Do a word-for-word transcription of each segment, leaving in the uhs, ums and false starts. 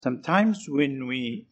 Sometimes when we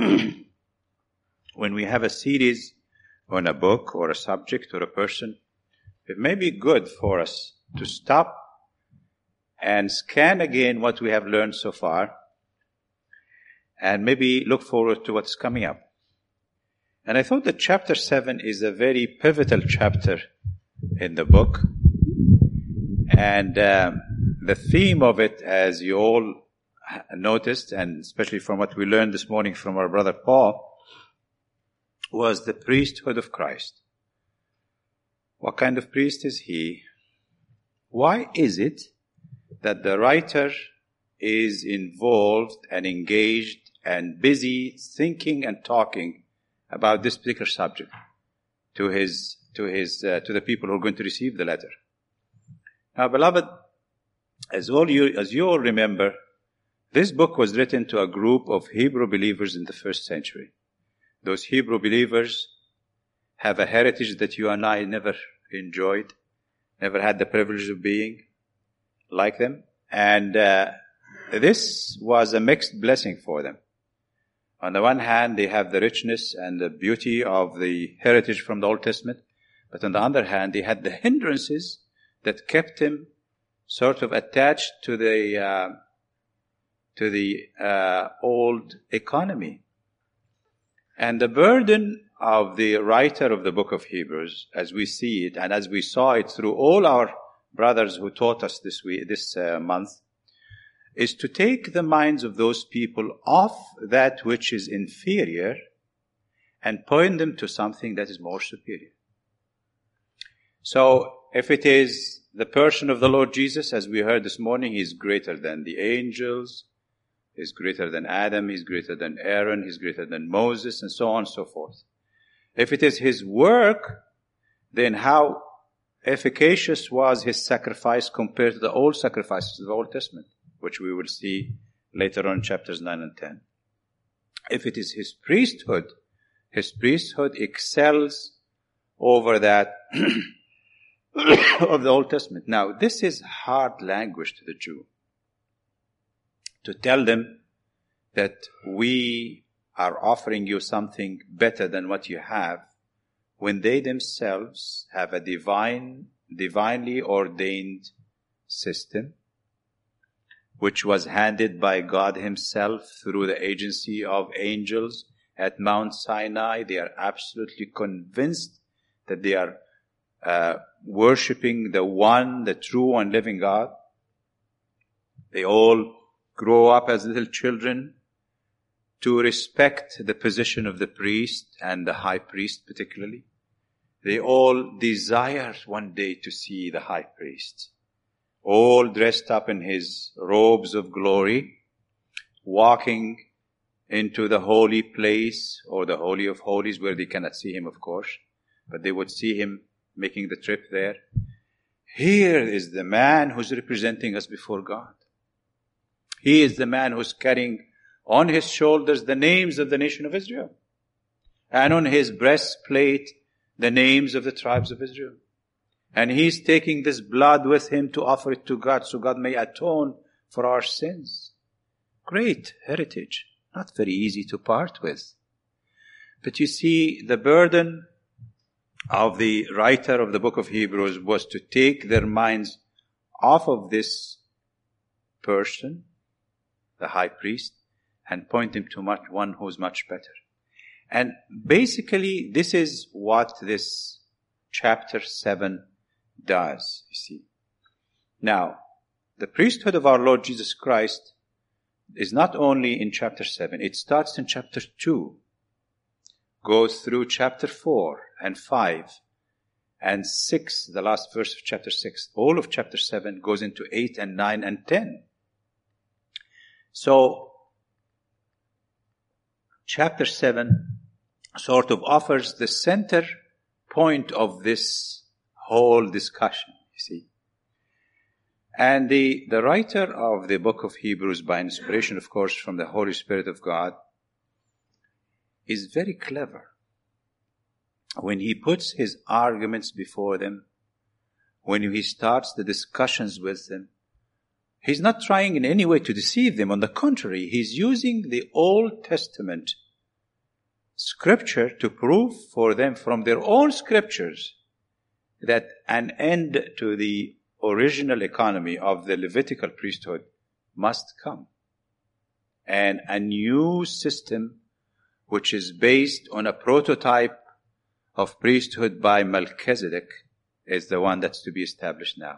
when we have a series on a book or a subject or a person, it may be good for us to stop and scan again what we have learned so far and maybe look forward to what's coming up. And I thought that chapter seven is a very pivotal chapter in the book. And um, the theme of it, as you all noticed, and especially from what we learned this morning from our brother Paul, was the priesthood of Christ. What kind of priest is he? Why is it that the writer is involved and engaged and busy thinking and talking about this particular subject to his to his uh, to the people who are going to receive the letter? Now, beloved, as all you as you all remember, this book was written to a group of Hebrew believers in the first century. Those Hebrew believers have a heritage that you and I never enjoyed, never had the privilege of being like them. And uh, this was a mixed blessing for them. On the one hand, they have the richness and the beauty of the heritage from the Old Testament. But on the other hand, they had the hindrances that kept them sort of attached to the uh, to the uh, old economy. And the burden of the writer of the book of Hebrews, as we see it, and as we saw it through all our brothers who taught us this week, this uh, month, is to take the minds of those people off that which is inferior and point them to something that is more superior. So, if it is the person of the Lord Jesus, as we heard this morning, He is greater than the angels, He is greater than Adam, He is greater than Aaron, He is greater than Moses, and so on and so forth. If it is His work, then how efficacious was His sacrifice compared to the old sacrifices of the Old Testament, which we will see later on in chapters nine and ten. If it is His priesthood, His priesthood excels over that of the Old Testament. Now, this is hard language to the Jew. To tell them that we are offering you something better than what you have, when they themselves have a divine, divinely ordained system, which was handed by God Himself through the agency of angels at Mount Sinai. They are absolutely convinced that they are uh, worshipping the one, the true and living God. They all grow up as little children to respect the position of the priest and the high priest particularly. They all desire one day to see the high priest, all dressed up in his robes of glory, walking into the holy place or the Holy of Holies, where they cannot see him, of course, but they would see him making the trip there. Here is the man who's representing us before God. He is the man who's carrying on his shoulders the names of the nation of Israel, and on his breastplate the names of the tribes of Israel. And he's taking this blood with him to offer it to God, so God may atone for our sins. Great heritage, not very easy to part with. But you see, the burden of the writer of the book of Hebrews was to take their minds off of this person, the high priest, and point him to much, one who's much better. And basically, this is what this chapter seven does, you see. Now, the priesthood of our Lord Jesus Christ is not only in chapter seven, it starts in chapter two, goes through chapter four and five and six, the last verse of chapter six. All of chapter seven goes into eight and nine and ten. So, chapter seven sort of offers the center point of this whole discussion, you see. And the, the writer of the book of Hebrews, by inspiration, of course, from the Holy Spirit of God, is very clever. When he puts his arguments before them, when he starts the discussions with them, He's not trying in any way to deceive them. On the contrary, he's using the Old Testament scripture to prove for them from their own scriptures that an end to the original economy of the Levitical priesthood must come. And a new system which is based on a prototype of priesthood by Melchizedek is the one that's to be established now,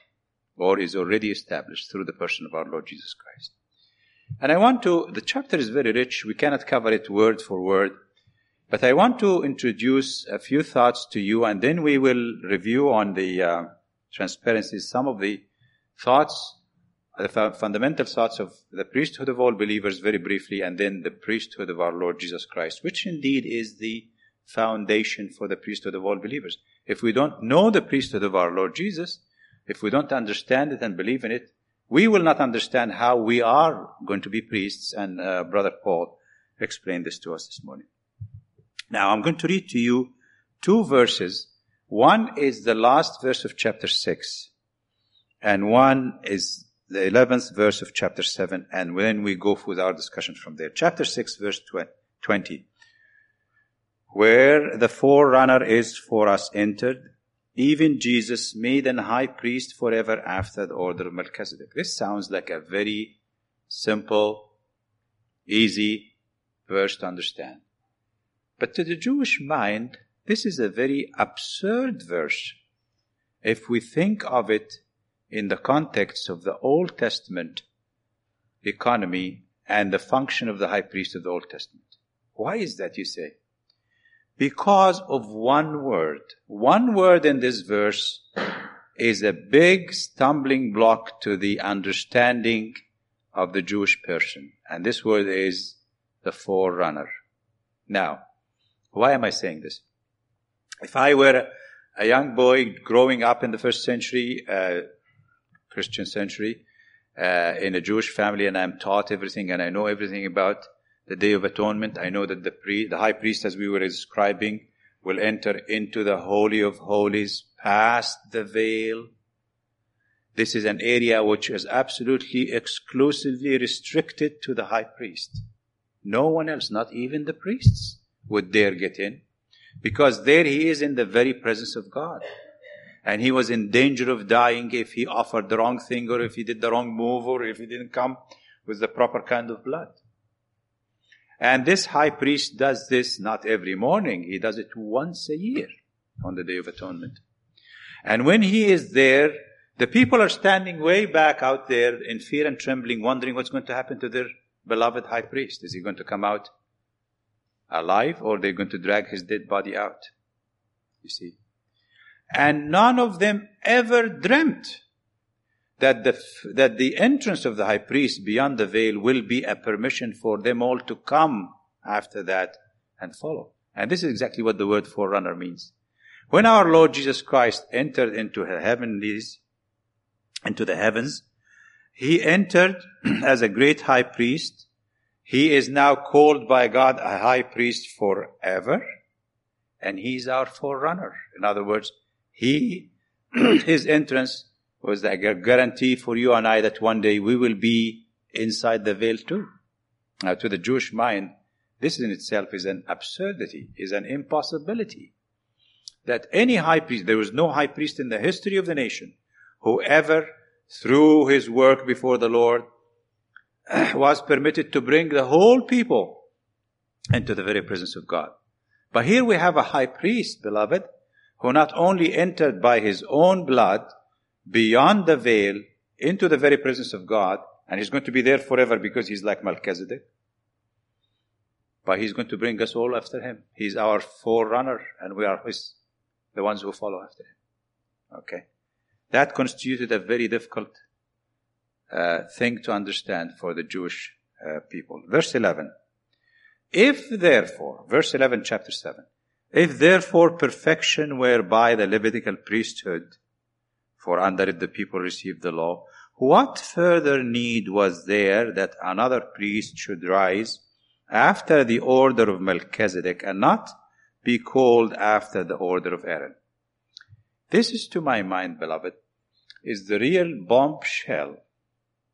or is already established through the person of our Lord Jesus Christ. And I want to, the chapter is very rich, we cannot cover it word for word, but I want to introduce a few thoughts to you, and then we will review on the uh, transparency some of the thoughts, the fundamental thoughts of the priesthood of all believers very briefly, and then the priesthood of our Lord Jesus Christ, which indeed is the foundation for the priesthood of all believers. If we don't know the priesthood of our Lord Jesus, if we don't understand it and believe in it, we will not understand how we are going to be priests, and uh, Brother Paul explained this to us this morning. Now, I'm going to read to you two verses. One is the last verse of chapter six, and one is the eleventh verse of chapter seven, and then we go with our discussion from there. Chapter six, verse twenty. Where the forerunner is for us entered, even Jesus made an high priest forever after the order of Melchizedek. This sounds like a very simple, easy verse to understand. But to the Jewish mind, this is a very absurd verse if we think of it in the context of the Old Testament economy and the function of the high priest of the Old Testament. Why is that, you say? Because of one word. One word in this verse is a big stumbling block to the understanding of the Jewish person. And this word is the forerunner. Now, why am I saying this? If I were a young boy growing up in the first century, uh, Christian century, uh, in a Jewish family, and I'm taught everything and I know everything about the Day of Atonement, I know that the pre, the high priest, as we were describing, will enter into the Holy of Holies, past the veil. This is an area which is absolutely exclusively restricted to the high priest. No one else, not even the priests, would dare get in, because there he is in the very presence of God. And he was in danger of dying if he offered the wrong thing, or if he did the wrong move, or if he didn't come with the proper kind of blood. And this high priest does this not every morning. He does it once a year on the Day of Atonement. And when he is there, the people are standing way back out there in fear and trembling, wondering what's going to happen to their beloved high priest. Is he going to come out alive, or they're going to drag his dead body out? You see. And none of them ever dreamt that the, that the entrance of the high priest beyond the veil will be a permission for them all to come after that and follow. And this is exactly what the word forerunner means. When our Lord Jesus Christ entered into the heavenlies, into the heavens, he entered as a great high priest. He is now called by God a high priest forever, and he's our forerunner. In other words, he, his entrance was a guarantee for you and I that one day we will be inside the veil too. Now, to the Jewish mind, this in itself is an absurdity, is an impossibility. That any high priest, there was no high priest in the history of the nation who ever, through his work before the Lord, was permitted to bring the whole people into the very presence of God. But here we have a high priest, beloved, who not only entered by his own blood beyond the veil into the very presence of God, and he's going to be there forever because he's like Melchizedek, but he's going to bring us all after him. He's our forerunner, and we are his, the ones who follow after him. Okay. That constituted a very difficult uh, thing to understand for the Jewish uh, people. Verse eleven. If therefore, verse eleven, chapter seven, if therefore perfection were by the Levitical priesthood, for under it the people received the law, what further need was there that another priest should rise after the order of Melchizedek and not be called after the order of Aaron? This is, to my mind, beloved, is the real bombshell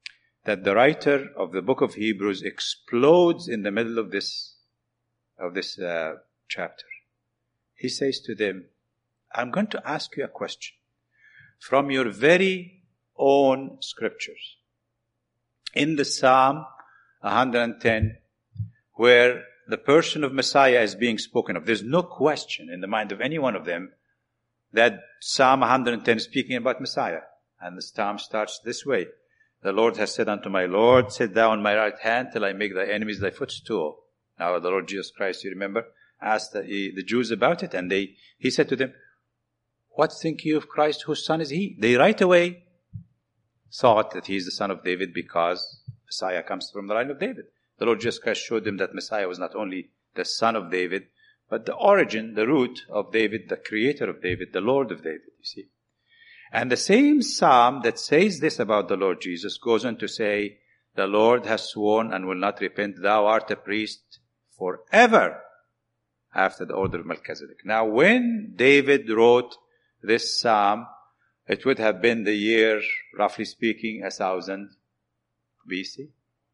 that the writer of the book of Hebrews explodes in the middle of this, of this uh, chapter. He says to them, I'm going to ask you a question from your very own scriptures. In the Psalm one hundred ten, where the person of Messiah is being spoken of, there's no question in the mind of any one of them that Psalm one hundred ten is speaking about Messiah. And the Psalm starts this way. The Lord has said unto my Lord, sit thou on my right hand till I make thy enemies thy footstool. Now the Lord Jesus Christ, you remember, asked the, the Jews about it, and they he said to them, what think you of Christ, whose son is he? They right away thought that he is the son of David because Messiah comes from the line of David. The Lord Jesus Christ showed them that Messiah was not only the son of David, but the origin, the root of David, the creator of David, the Lord of David, you see. And the same psalm that says this about the Lord Jesus goes on to say, the Lord has sworn and will not repent, thou art a priest forever after the order of Melchizedek. Now when David wrote this psalm, it would have been the year, roughly speaking, a thousand B C.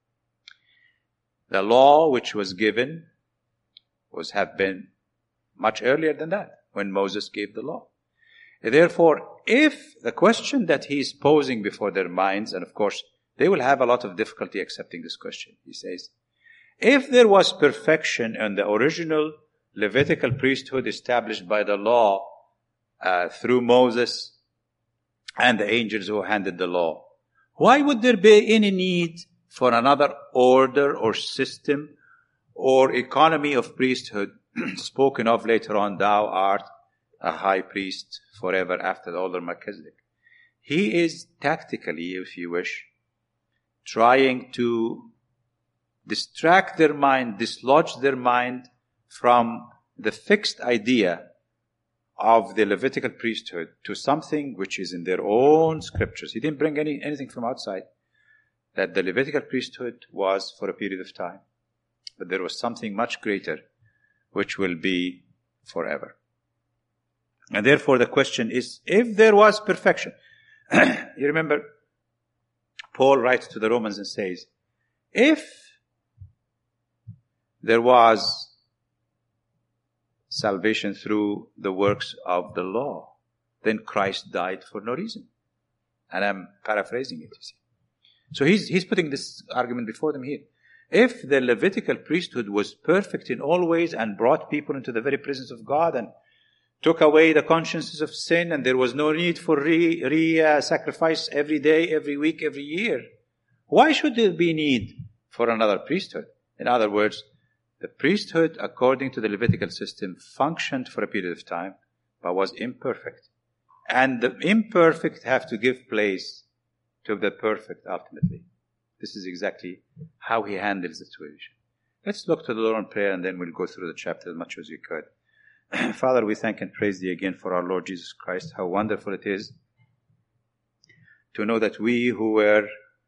The law which was given was have been much earlier than that, when Moses gave the law. Therefore, if the question that he is posing before their minds, and of course, they will have a lot of difficulty accepting this question. He says, if there was perfection in the original Levitical priesthood established by the law uh, through Moses and the angels who handed the law, why would there be any need for another order or system or economy of priesthood spoken of later on, thou art a high priest forever after the order of Melchizedek? He is tactically, if you wish, trying to distract their mind, dislodge their mind from the fixed idea of the Levitical priesthood to something which is in their own scriptures. He didn't bring any anything from outside. That the Levitical priesthood was for a period of time. But there was something much greater which will be forever. And therefore the question is, if there was perfection, you remember, Paul writes to the Romans and says, if there was salvation through the works of the law, then Christ died for no reason. And I'm paraphrasing it, you see. So he's, he's putting this argument before them here. If the Levitical priesthood was perfect in all ways and brought people into the very presence of God and took away the consciences of sin, and there was no need for re, re uh, sacrifice every day, every week, every year, why should there be need for another priesthood? In other words, the priesthood, according to the Levitical system, functioned for a period of time, but was imperfect. And the imperfect have to give place to the perfect ultimately. This is exactly how he handles the situation. Let's look to the Lord in prayer, and then we'll go through the chapter as much as we could. Father, we thank and praise Thee again for our Lord Jesus Christ. How wonderful it is to know that we who were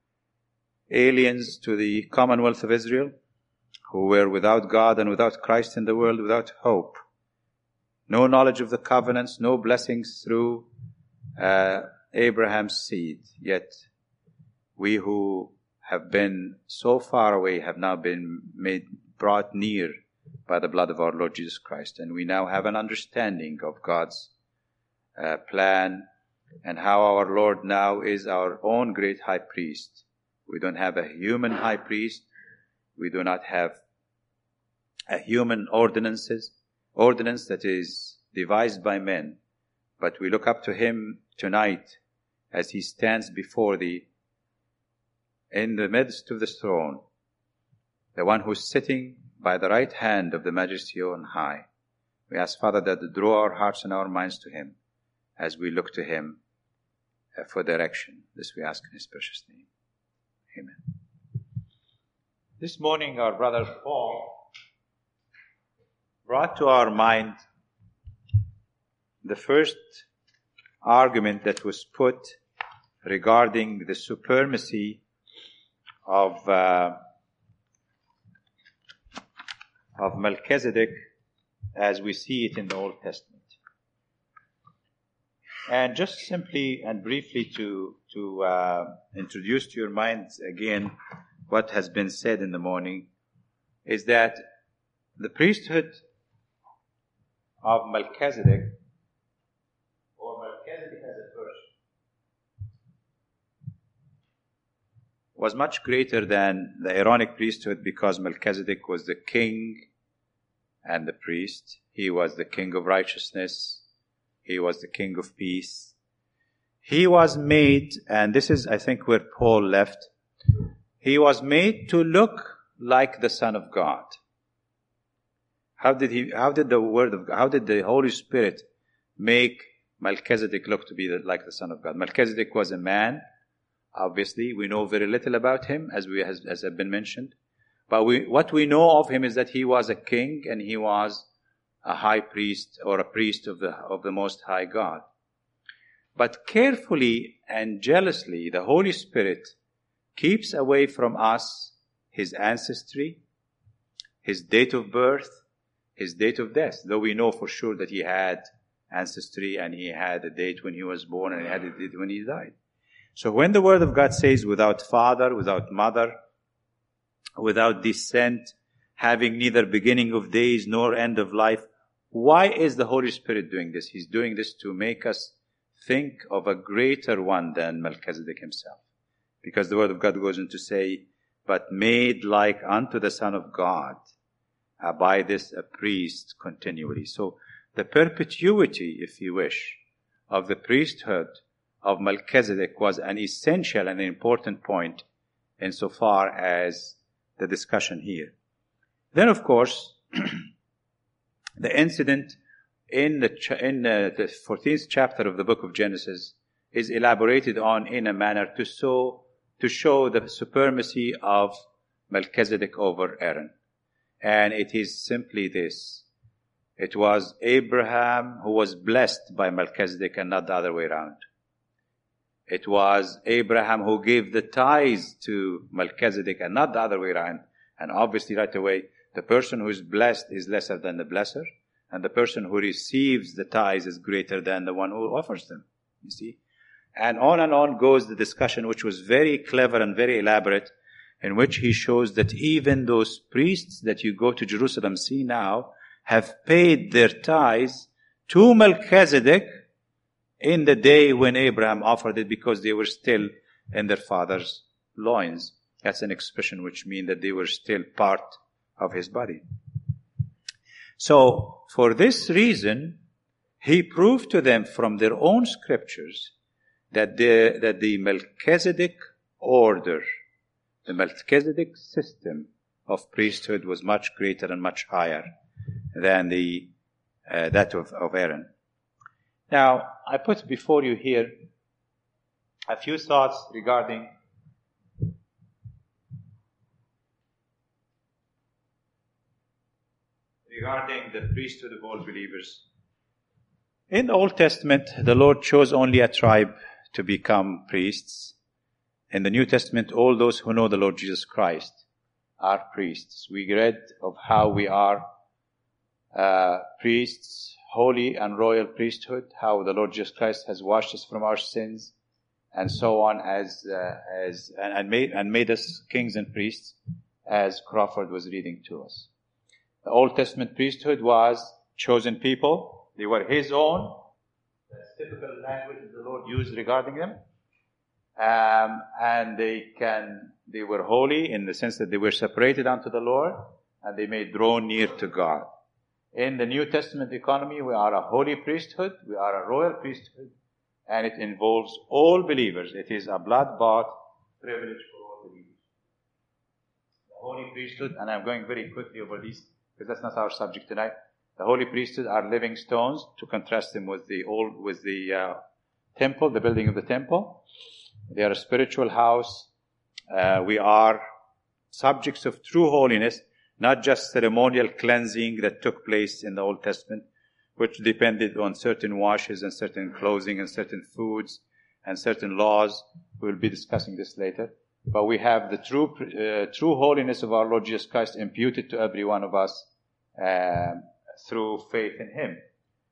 aliens to the commonwealth of Israel, who were without God and without Christ in the world, without hope, no knowledge of the covenants, no blessings through uh, Abraham's seed, yet we who have been so far away have now been made brought near by the blood of our Lord Jesus Christ. And we now have an understanding of God's uh, plan and how our Lord now is our own great high priest. We don't have a human high priest. We do not have a human ordinances, ordinance that is devised by men. But we look up to Him tonight as He stands before Thee in the midst of the throne, the one who is sitting by the right hand of the Majesty on high. We ask, Father, that to draw our hearts and our minds to Him as we look to Him for direction. This we ask in His precious name. Amen. This morning our brother Paul brought to our mind the first argument that was put regarding the supremacy of uh, of Melchizedek as we see it in the Old Testament. And just simply and briefly to, to uh, introduce to your minds again what has been said in the morning, is that the priesthood of Melchizedek, or Melchizedek as a person, was much greater than the Aaronic priesthood, because Melchizedek was the king and the priest. He was the king of righteousness. He was the king of peace. He was made, and this is, I think, where Paul left, he was made to look like the Son of God. How did he, how did the word of God, how did the Holy Spirit make Melchizedek look to be the, like the Son of God? Melchizedek was a man. Obviously, we know very little about him, as we as, as have been mentioned. But we, what we know of him is that he was a king and he was a high priest, or a priest of the of the Most High God. But carefully and jealously, the Holy Spirit keeps away from us his ancestry, his date of birth, his date of death. Though we know for sure that he had ancestry and he had a date when he was born and he had a date when he died. So when the Word of God says without father, without mother, without descent, having neither beginning of days nor end of life, why is the Holy Spirit doing this? He's doing this to make us think of a greater one than Melchizedek himself. Because the Word of God goes on to say, but made like unto the Son of God, uh, by this a priest continually. So the perpetuity, if you wish, of the priesthood of Melchizedek was an essential and important point insofar as the discussion here. Then, of course, the incident in the ch- in uh, the fourteenth chapter of the book of Genesis is elaborated on in a manner to so to show the supremacy of Melchizedek over Aaron. And it is simply this. It was Abraham who was blessed by Melchizedek and not the other way around. It was Abraham who gave the tithes to Melchizedek and not the other way around. And obviously right away, the person who is blessed is lesser than the blesser, and the person who receives the tithes is greater than the one who offers them. You see? And on and on goes the discussion, which was very clever and very elaborate, in which he shows that even those priests that you go to Jerusalem see now have paid their tithes to Melchizedek in the day when Abraham offered it, because they were still in their father's loins. That's an expression which means that they were still part of his body. So, for this reason, he proved to them from their own scriptures that the, that the Melchizedek order, the Melchizedek system of priesthood was much greater and much higher than the uh, that of, of Aaron. Now, I put before you here a few thoughts regarding regarding the priesthood of all believers. In the Old Testament, the Lord chose only a tribe to become priests. In the New Testament, all those who know the Lord Jesus Christ are priests. We read of how we are uh, priests, holy and royal priesthood, how the Lord Jesus Christ has washed us from our sins, and so on, as uh, as and, and made and made us kings and priests, as Crawford was reading to us. The Old Testament priesthood was chosen people. They were His own. That's typical language that the Lord used regarding them. Um, and they can, they were holy in the sense that they were separated unto the Lord, and they may draw near to God. In the New Testament economy, we are a holy priesthood, we are a royal priesthood, and it involves all believers. It is a blood-bought privilege for all believers. The holy priesthood, and I'm going very quickly over these, because that's not our subject tonight. The holy priesthood are living stones, to contrast them with the old, with the uh, temple, the building of the temple. They are a spiritual house. Uh, we are subjects of true holiness, not just ceremonial cleansing that took place in the Old Testament, which depended on certain washes and certain clothing and certain foods and certain laws. We'll be discussing this later. But we have the true uh, true holiness of our Lord Jesus Christ imputed to every one of us uh, through faith in Him.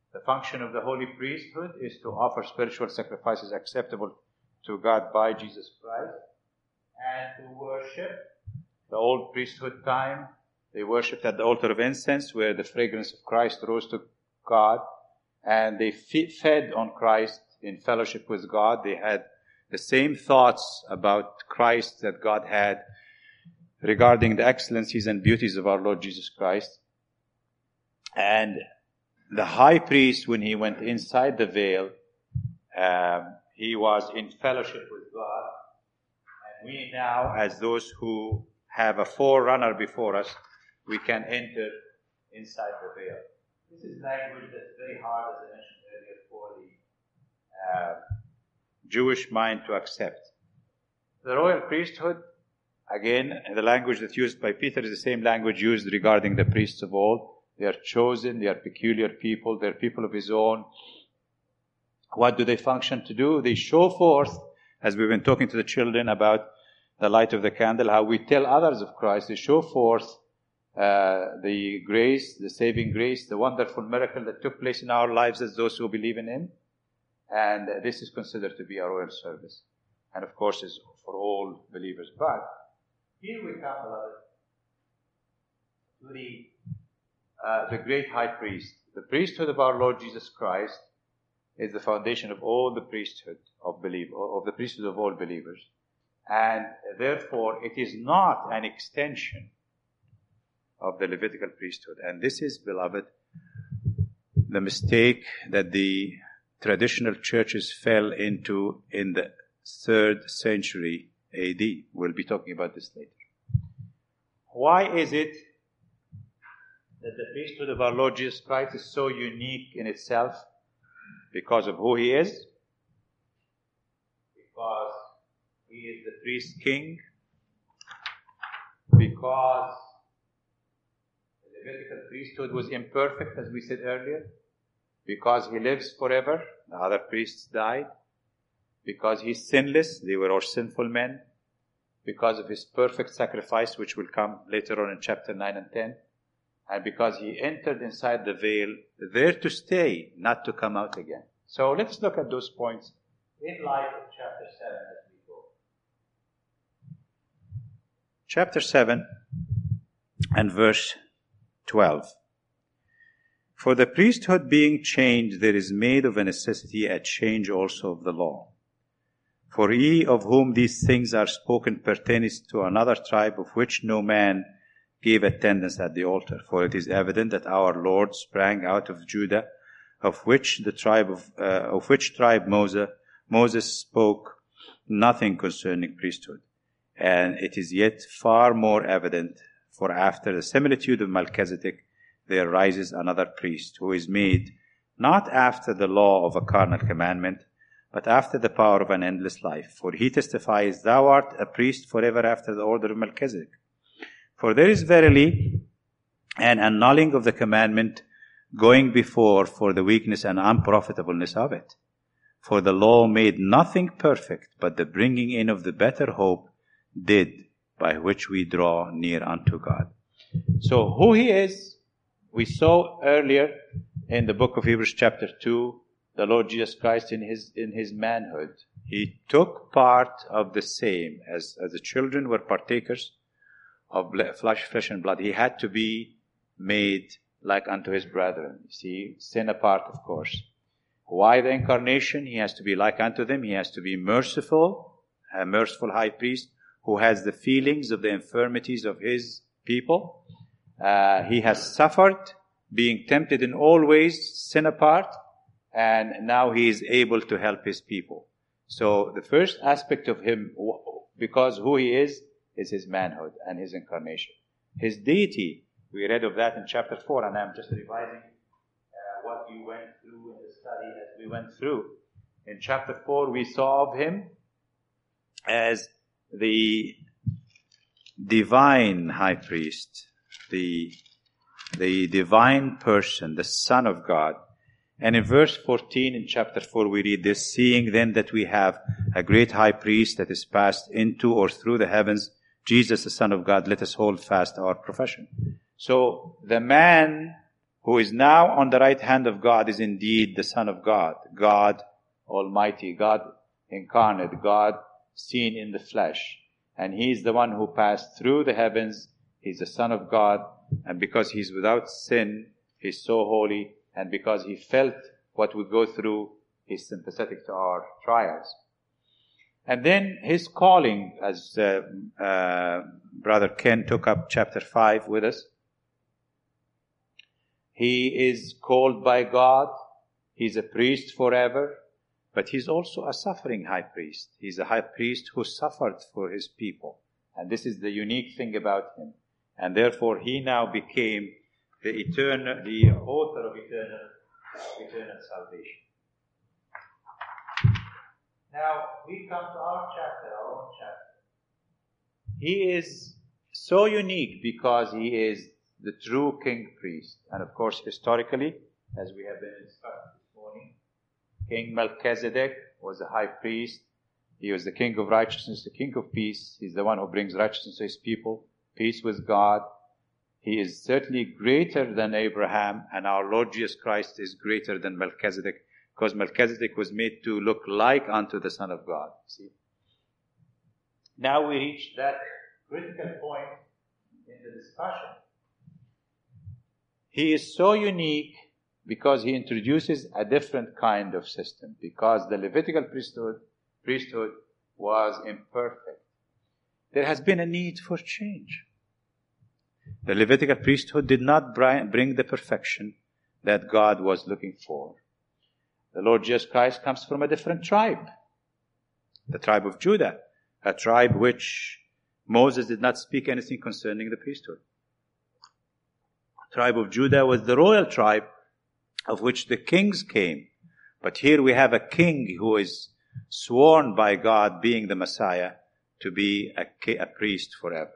The function of the holy priesthood is to offer spiritual sacrifices acceptable to God by Jesus Christ and to worship. The old priesthood time, they worshipped at the altar of incense where the fragrance of Christ rose to God, and they fed on Christ in fellowship with God. They had the same thoughts about Christ that God had regarding the excellencies and beauties of our Lord Jesus Christ. And the high priest, when he went inside the veil, um, he was in fellowship with God. And we now, as those who have a forerunner before us, we can enter inside the veil. This is language that's very hard, as I mentioned earlier, for the uh, Jewish mind to accept. The royal priesthood, again, the language that's used by Peter is the same language used regarding the priests of old. They are chosen, they are peculiar people, they're people of his own. What do they function to do? They show forth, as we've been talking to the children about the light of the candle, how we tell others of Christ. They show forth uh, the grace, the saving grace, the wonderful miracle that took place in our lives as those who believe in him. And uh, this is considered to be a royal service. And of course is for all believers. But here we come, beloved, to the Uh, the great high priest. The priesthood of our Lord Jesus Christ is the foundation of all the priesthood of believe, of the priesthood of all believers. And therefore, it is not an extension of the Levitical priesthood. And this is, beloved, the mistake that the traditional churches fell into in the third century A D. We'll be talking about this later. Why is it that the priesthood of our Lord Jesus Christ is so unique in itself? Because of who he is, because he is the priest king, because the Levitical priesthood was imperfect, as we said earlier, because he lives forever, the other priests died, because he's sinless, they were all sinful men, because of his perfect sacrifice, which will come later on in chapter nine and ten, and because he entered inside the veil, there to stay, not to come out again. So let's look at those points in light of chapter seven as we go. Chapter seven and verse twelve. For the priesthood being changed, there is made of a necessity a change also of the law. For he of whom these things are spoken pertains to another tribe, of which no man gave attendance at the altar. For it is evident that our Lord sprang out of Judah, of which the tribe of, uh, of which tribe Moses, Moses spoke nothing concerning priesthood. And it is yet far more evident, for after the similitude of Melchizedek, there rises another priest, who is made not after the law of a carnal commandment, but after the power of an endless life. For he testifies, Thou art a priest forever after the order of Melchizedek. For there is verily an annulling of the commandment going before for the weakness and unprofitableness of it. For the law made nothing perfect, but the bringing in of the better hope did, by which we draw near unto God. So who he is, we saw earlier in the book of Hebrews chapter two, the Lord Jesus Christ in his in his manhood. He took part of the same as, as the children were partakers of flesh, flesh and blood. He had to be made like unto his brethren. You see, sin apart, of course. Why the incarnation? He has to be like unto them. He has to be merciful, a merciful high priest who has the feelings of the infirmities of his people. Uh, he has suffered, being tempted in all ways, sin apart, and now he is able to help his people. So the first aspect of him, because who he is, is his manhood and his incarnation. His deity, we read of that in chapter four, and I'm just revising uh, what we went through in the study as we went through. In chapter four, we saw of him as the divine high priest, the, the divine person, the Son of God. And in verse fourteen in chapter four, we read this, Seeing then that we have a great high priest that is passed into or through the heavens, Jesus, the Son of God, let us hold fast our profession. So the man who is now on the right hand of God, is indeed the Son of God, God Almighty, God incarnate, God seen in the flesh. And He is the one who passed through the heavens. He's the Son of God. And because He's without sin, He's so holy. And because He felt what we go through, He's sympathetic to our trials. And then His calling, as uh, uh, Brother Ken took up chapter five with us. He is called by God. He's a priest forever. But He's also a suffering high priest. He's a high priest who suffered for His people. And this is the unique thing about Him. And therefore He now became the eternal, the author of eternal, eternal salvation. Now, we come to our chapter, our own chapter. He is so unique because He is the true king priest. And of course, historically, as we have been discussing this morning, King Melchizedek was a high priest. He was the king of righteousness, the king of peace. He's the one who brings righteousness to His people, peace with God. He is certainly greater than Abraham, and our Lord Jesus Christ is greater than Melchizedek, because Melchizedek was made to look like unto the Son of God. See? Now we reach that critical point in the discussion. He is so unique because He introduces a different kind of system, because the Levitical priesthood, priesthood was imperfect. There has been a need for change. The Levitical priesthood did not bring the perfection that God was looking for. The Lord Jesus Christ comes from a different tribe, the tribe of Judah, a tribe which Moses did not speak anything concerning the priesthood. The tribe of Judah was the royal tribe of which the kings came. But here we have a king who is sworn by God, being the Messiah, to be a, a priest forever.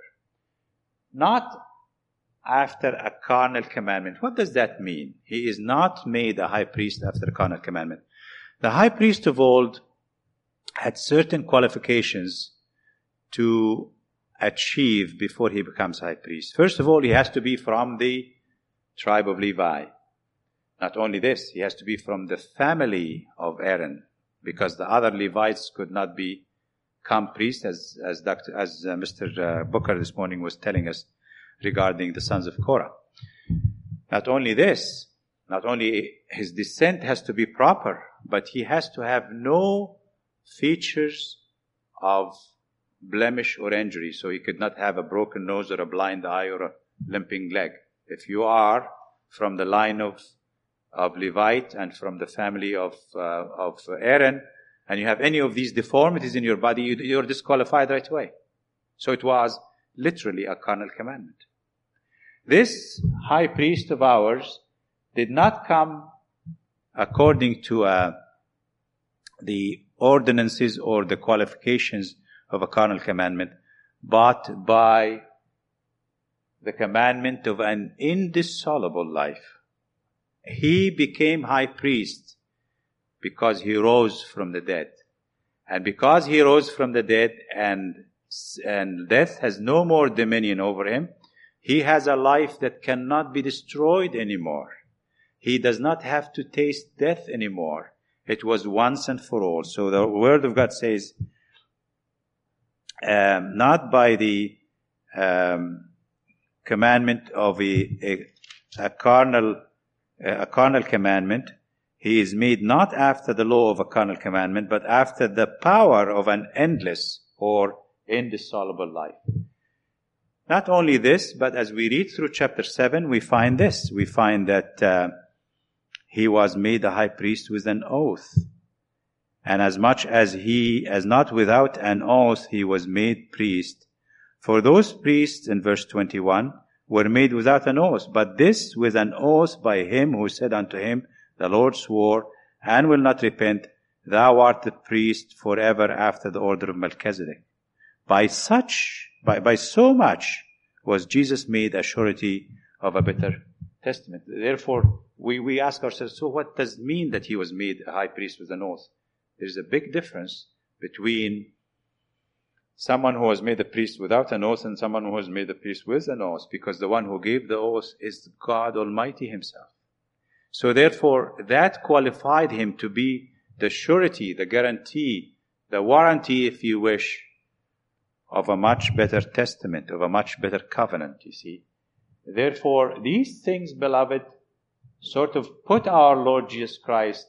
Not after a carnal commandment. What does that mean? He is not made a high priest after a carnal commandment. The high priest of old had certain qualifications to achieve before he becomes high priest. First of all, he has to be from the tribe of Levi. Not only this, he has to be from the family of Aaron, because the other Levites could not be become priests, as as Doctor as uh, Mister Uh, Booker this morning was telling us regarding the sons of Korah. Not only this, not only his descent has to be proper, but he has to have no features of blemish or injury. So he could not have a broken nose or a blind eye or a limping leg. If you are from the line of of Levite and from the family of uh, of Aaron, and you have any of these deformities in your body, you, you're disqualified right away. So it was literally a carnal commandment. This high priest of ours did not come according to uh, the ordinances or the qualifications of a carnal commandment, but by the commandment of an indissoluble life. He became high priest because he rose from the dead. And because he rose from the dead and, and death has no more dominion over him, he has a life that cannot be destroyed anymore. He does not have to taste death anymore. It was once and for all. So the Word of God says, um, not by the um, commandment of a, a, a carnal a carnal commandment, he is made not after the law of a carnal commandment, but after the power of an endless or indissoluble life. Not only this, but as we read through chapter seven, we find this. We find that uh, he was made a high priest with an oath. And as much as he, as not without an oath, he was made priest. For those priests, in verse twenty-one, were made without an oath, but this with an oath by him who said unto him, the Lord swore, and will not repent, thou art the priest forever after the order of Melchizedek. By such, by, by so much was Jesus made a surety of a better testament. Therefore, we, we ask ourselves, so what does it mean that he was made a high priest with an oath? There's a big difference between someone who was made a priest without an oath and someone who was made a priest with an oath, because the one who gave the oath is God Almighty himself. So therefore, that qualified him to be the surety, the guarantee, the warranty, if you wish, of a much better testament, of a much better covenant, you see. Therefore, these things, beloved, sort of put our Lord Jesus Christ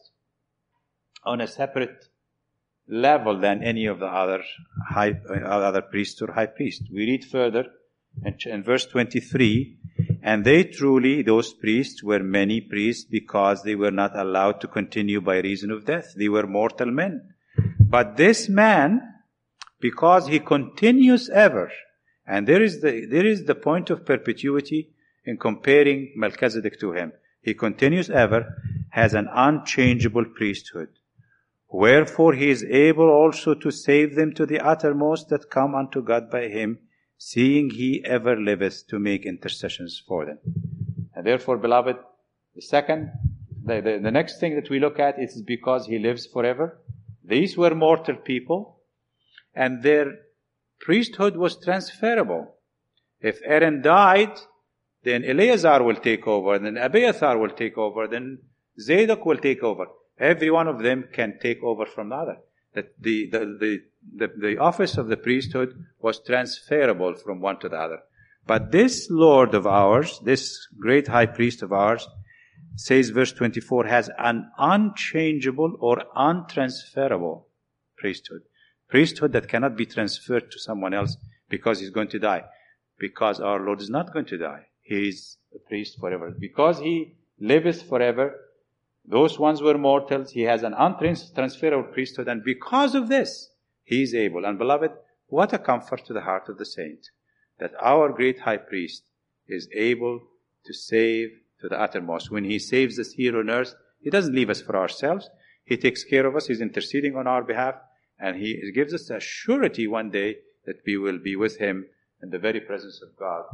on a separate level than any of the other high, other priests or high priests. We read further in, in verse twenty-three, and they truly, those priests, were many priests because they were not allowed to continue by reason of death. They were mortal men. But this man, because he continues ever, and there is the, there is the point of perpetuity in comparing Melchizedek to him. He continues ever, has an unchangeable priesthood. Wherefore he is able also to save them to the uttermost that come unto God by him, seeing he ever liveth to make intercessions for them. And therefore, beloved, the second, the, the, the next thing that we look at is because he lives forever. These were mortal people, and their priesthood was transferable. If Aaron died, then Eleazar will take over, then Abiathar will take over, then Zadok will take over. Every one of them can take over from the other. That the, the, the, the, the office of the priesthood was transferable from one to the other. But this Lord of ours, this great high priest of ours, says verse twenty-four, has an unchangeable or untransferable priesthood. Priesthood that cannot be transferred to someone else because he's going to die. Because our Lord is not going to die. He is a priest forever. Because he liveth forever, those ones were mortals. He has an untransferable priesthood, and because of this, he is able. And beloved, what a comfort to the heart of the saint, that our great high priest is able to save to the uttermost. When he saves us here on earth, he doesn't leave us for ourselves. He takes care of us. He's interceding on our behalf, and he gives us a surety one day that we will be with him in the very presence of God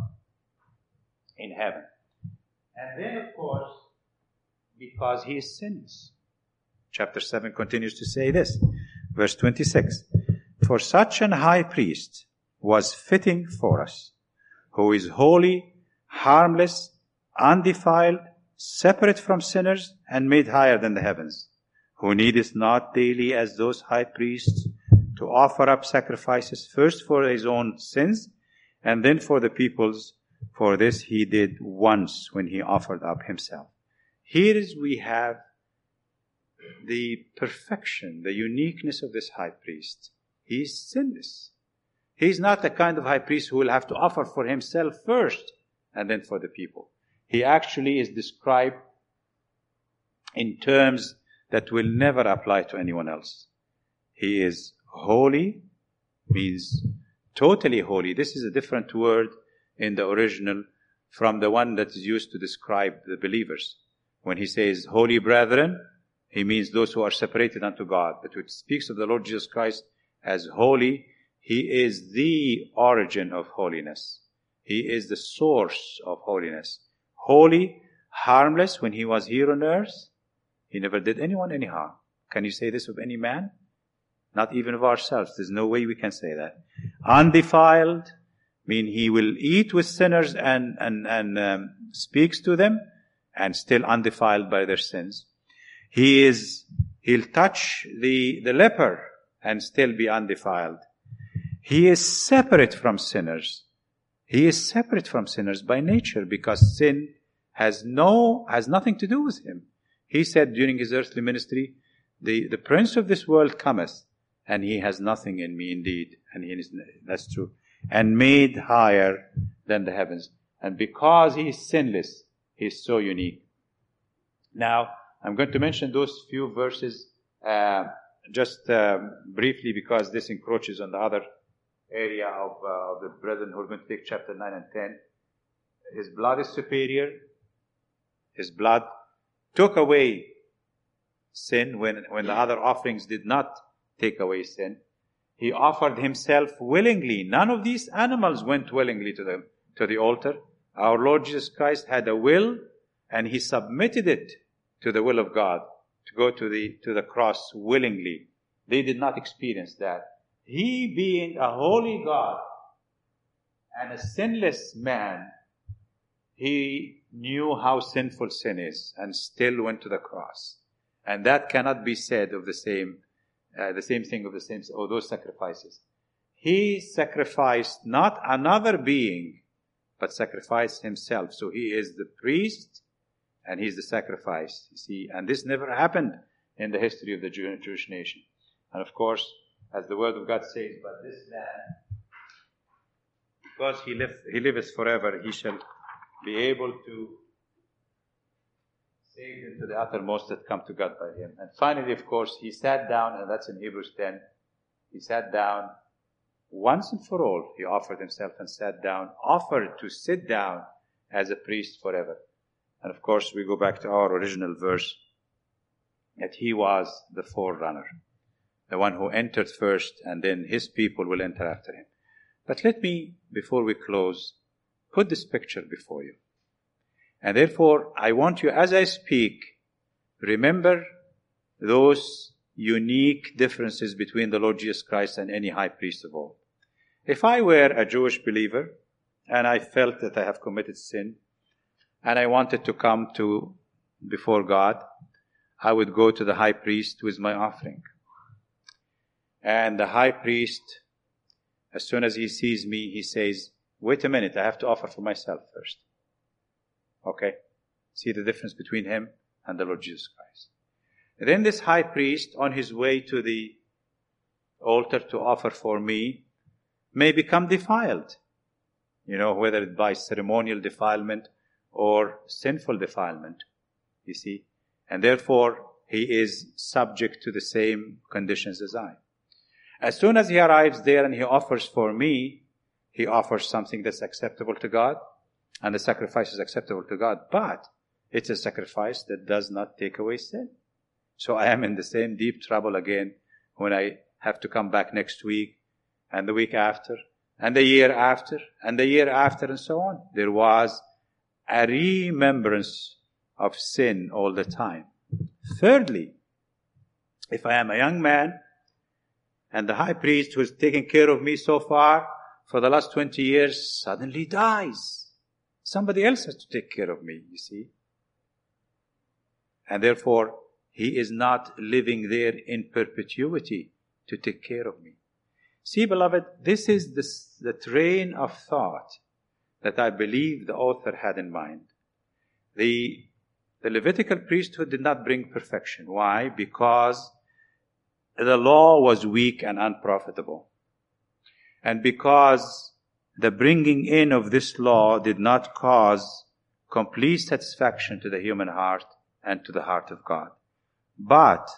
in heaven. And then, of course, because he is sinless. Chapter seven continues to say this. Verse twenty-six. For such an high priest was fitting for us, who is holy, harmless, undefiled, separate from sinners, and made higher than the heavens, who needeth not daily as those high priests to offer up sacrifices, first for his own sins, and then for the people's. For this he did once when he offered up himself. Here is we have the perfection, the uniqueness of this high priest. He is sinless. He is not the kind of high priest who will have to offer for himself first and then for the people. He actually is described in terms that will never apply to anyone else. He is holy, means totally holy. This is a different word in the original from the one that is used to describe the believers. When he says, holy brethren, he means those who are separated unto God. But when it speaks of the Lord Jesus Christ as holy, he is the origin of holiness. He is the source of holiness. Holy, harmless, when he was here on earth, he never did anyone any harm. Can you say this of any man? Not even of ourselves. There's no way we can say that. Undefiled, mean he will eat with sinners and, and, and um, speaks to them, and still undefiled by their sins. He is, he'll touch the, the leper and still be undefiled. He is separate from sinners. He is separate from sinners by nature because sin has no, has nothing to do with him. He said during his earthly ministry, the, the prince of this world cometh, and he has nothing in me indeed. And he is, that's true. And made higher than the heavens. And because he is sinless, he is so unique. Now, I'm going to mention those few verses uh, just uh, briefly because this encroaches on the other area of, uh, of the brethren who are going to take chapter nine and ten. His blood is superior. His blood took away sin when, when the other offerings did not take away sin. He offered himself willingly. None of these animals went willingly to the, to the altar. Our Lord Jesus Christ had a will, and he submitted it to the will of God to go to the, to the cross willingly. They did not experience that. He, being a holy God and a sinless man, he knew how sinful sin is and still went to the cross. And that cannot be said of the same, uh, the same thing of the same, or those sacrifices. He sacrificed not another being, but sacrificed himself. So he is the priest and he's the sacrifice, you see. And this never happened in the history of the Jew- Jewish nation. And of course, as the word of God says, but this man, because he, live, he liveth forever, he shall be able to save them to the uttermost that come to God by him. And finally, of course, he sat down, and that's in Hebrews ten. He sat down once and for all. He offered himself and sat down, offered to sit down as a priest forever. And of course, we go back to our original verse, that he was the forerunner, the one who entered first, and then his people will enter after him. But let me, before we close, put this picture before you. And therefore, I want you, as I speak, remember those unique differences between the Lord Jesus Christ and any high priest of all. If I were a Jewish believer, and I felt that I have committed sin, and I wanted to come to before God, I would go to the high priest with my offering. And the high priest, as soon as he sees me, he says, wait a minute, I have to offer for myself first. Okay? See the difference between him and the Lord Jesus Christ. And then this high priest, on his way to the altar to offer for me, may become defiled. You know, whether it by ceremonial defilement or sinful defilement, you see. And therefore, he is subject to the same conditions as I. As soon as he arrives there and he offers for me, he offers something that's acceptable to God, and the sacrifice is acceptable to God, but it's a sacrifice that does not take away sin. So I am in the same deep trouble again when I have to come back next week, and the week after, and the year after, and the year after, and so on. There was a remembrance of sin all the time. Thirdly, if I am a young man, and the high priest who has taken care of me so far for the last twenty years suddenly dies, somebody else has to take care of me, you see. And therefore, he is not living there in perpetuity to take care of me. See, beloved, this is the, the train of thought that I believe the author had in mind. The, the Levitical priesthood did not bring perfection. Why? Because the law was weak and unprofitable. And because the bringing in of this law did not cause complete satisfaction to the human heart and to the heart of God. But,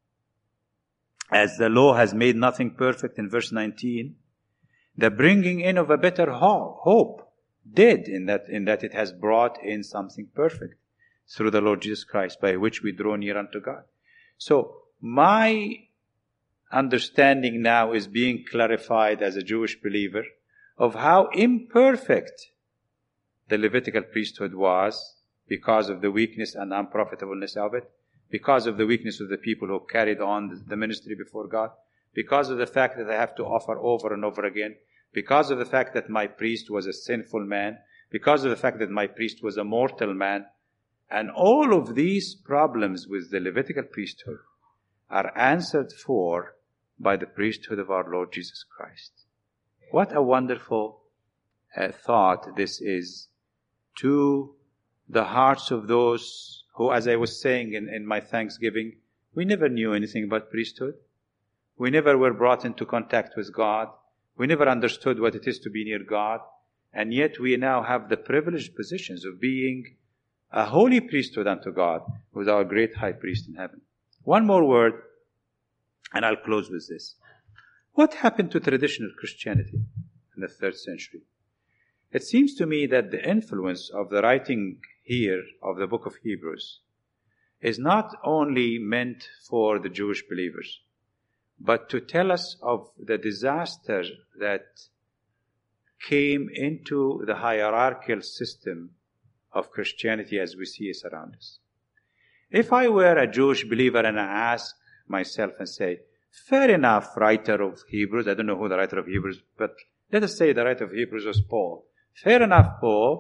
as the law has made nothing perfect in verse nineteen, the bringing in of a better hope did, in that, in that it has brought in something perfect through the Lord Jesus Christ, by which we draw near unto God. So, my understanding now is being clarified as a Jewish believer of how imperfect the Levitical priesthood was because of the weakness and unprofitableness of it, because of the weakness of the people who carried on the ministry before God, because of the fact that I have to offer over and over again, because of the fact that my priest was a sinful man, because of the fact that my priest was a mortal man. And all of these problems with the Levitical priesthood are answered for by the priesthood of our Lord Jesus Christ. What a wonderful uh, thought this is to the hearts of those who, as I was saying in, in my Thanksgiving, we never knew anything about priesthood. We never were brought into contact with God. We never understood what it is to be near God. And yet we now have the privileged positions of being a holy priesthood unto God with our great high priest in heaven. One more word, and I'll close with this. What happened to traditional Christianity in the third century? It seems to me that the influence of the writing here of the book of Hebrews is not only meant for the Jewish believers, but to tell us of the disaster that came into the hierarchical system of Christianity as we see it around us. If I were a Jewish believer and I ask myself and say, fair enough, writer of Hebrews, I don't know who the writer of Hebrews, but let us say the writer of Hebrews was Paul. Fair enough, Paul,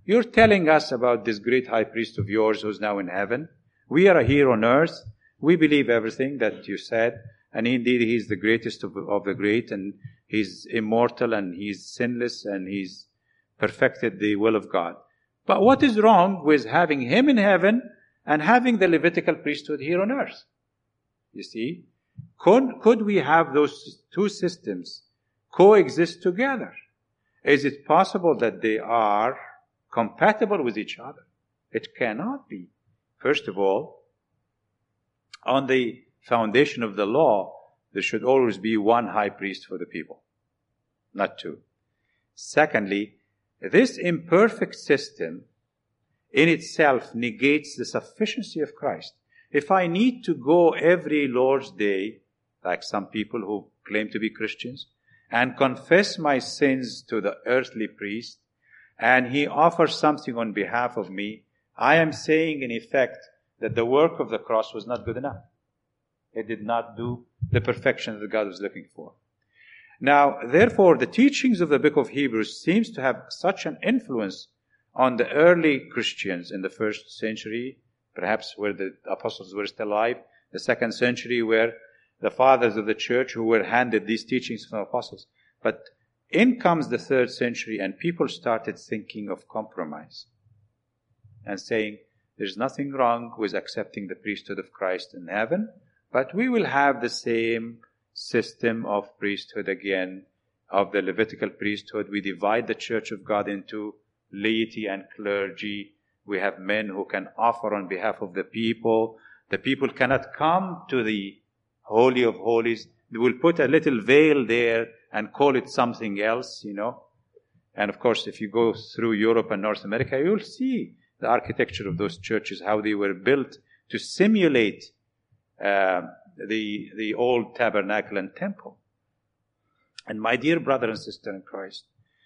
You're telling us about this great high priest of yours who's now in heaven. We are here on earth. We believe everything that you said. And indeed, he's the greatest of, of the great, and he's immortal, and he's sinless, and he's perfected the will of God. But what is wrong with having him in heaven and having the Levitical priesthood here on earth? You see? Could, could we have those two systems coexist together? Is it possible that they are compatible with each other? It cannot be. First of all, on the foundation of the law, there should always be one high priest for the people, not two. Secondly, this imperfect system in itself negates the sufficiency of Christ. If I need to go every Lord's Day, like some people who claim to be Christians, and confess my sins to the earthly priest, and he offers something on behalf of me, I am saying in effect that the work of the cross was not good enough. It did not do the perfection that God was looking for. Now, therefore, the teachings of the book of Hebrews seems to have such an influence on the early Christians in the first century, perhaps where the apostles were still alive, the second century where the fathers of the church who were handed these teachings from the apostles. But in comes the third century, and people started thinking of compromise and saying, there's nothing wrong with accepting the priesthood of Christ in heaven, but we will have the same system of priesthood again, of the Levitical priesthood. We divide the church of God into laity and clergy. We have men who can offer on behalf of the people. The people cannot come to the Holy of Holies. They will put a little veil there and call it something else, you know. And of course, if you go through Europe and North America, you'll see the architecture of those churches, how they were built to simulate uh, the, the old tabernacle and temple. And my dear brother and sister in Christ,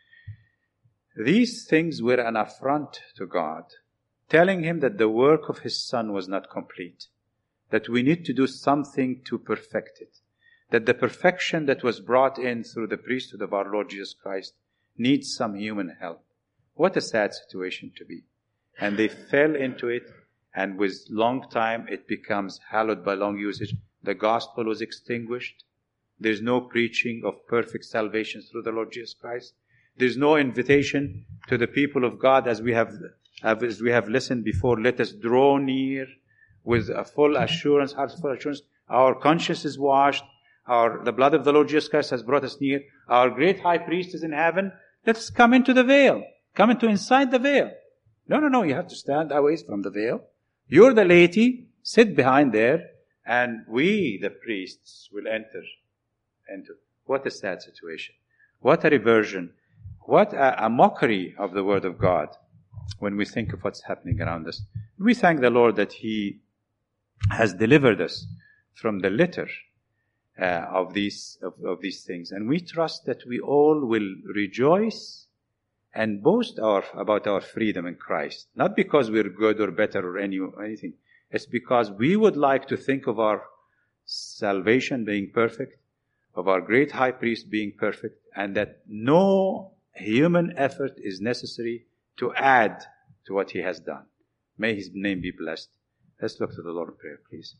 these things were an affront to God, telling him that the work of his Son was not complete, that we need to do something to perfect it, that the perfection that was brought in through the priesthood of our Lord Jesus Christ needs some human help. What a sad situation to be. And they fell into it, and with long time it becomes hallowed by long usage. The gospel was extinguished. There's no preaching of perfect salvation through the Lord Jesus Christ. There's no invitation to the people of God as we have, as we have listened before. Let us draw near with a full assurance, heart's full assurance. Our conscience is washed. Our, the blood of the Lord Jesus Christ has brought us near. Our great high priest is in heaven. Let us come into the veil. Come into inside the veil. No, no, no. You have to stand away from the veil. You're the laity. Sit behind there. And we, the priests, will enter into. What a sad situation. What a reversion. What a, a mockery of the Word of God when we think of what's happening around us. We thank the Lord that He has delivered us from the litter uh, of these of, of these things. And we trust that we all will rejoice and boast our, about our freedom in Christ. Not because we're good or better or any anything. It's because we would like to think of our salvation being perfect, of our great high priest being perfect, and that no human effort is necessary to add to what he has done. May his name be blessed. Let's look to the Lord in prayer, please.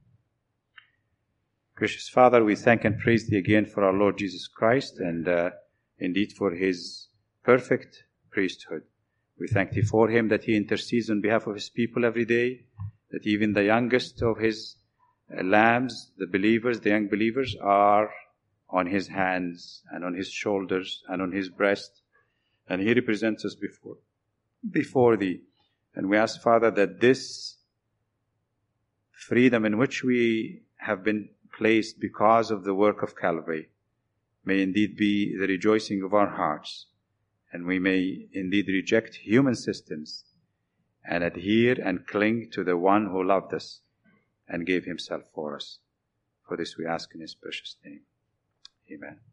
Gracious Father, we thank and praise Thee again for our Lord Jesus Christ, and uh, indeed for His perfect priesthood. We thank Thee for Him, that He intercedes on behalf of His people every day, that even the youngest of His uh, lambs, the believers, the young believers, are on His hands and on His shoulders and on His breast, and He represents us before, before Thee. And we ask, Father, that this freedom in which we have been placed because of the work of Calvary may indeed be the rejoicing of our hearts, and we may indeed reject human systems and adhere and cling to the one who loved us and gave Himself for us. For this we ask in His precious name. Amen.